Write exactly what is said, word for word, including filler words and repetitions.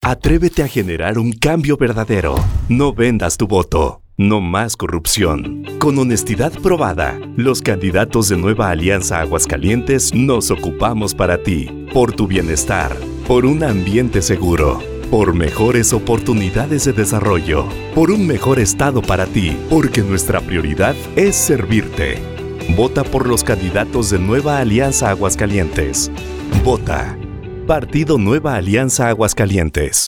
Atrévete a generar un cambio verdadero. No vendas tu voto. No más corrupción. Con honestidad probada, los candidatos de Nueva Alianza Aguascalientes nos ocupamos para ti, por tu bienestar, por un ambiente seguro, por mejores oportunidades de desarrollo, por un mejor estado para ti, porque nuestra prioridad es servirte. Vota por los candidatos de Nueva Alianza Aguascalientes. Vota. Partido Nueva Alianza Aguascalientes.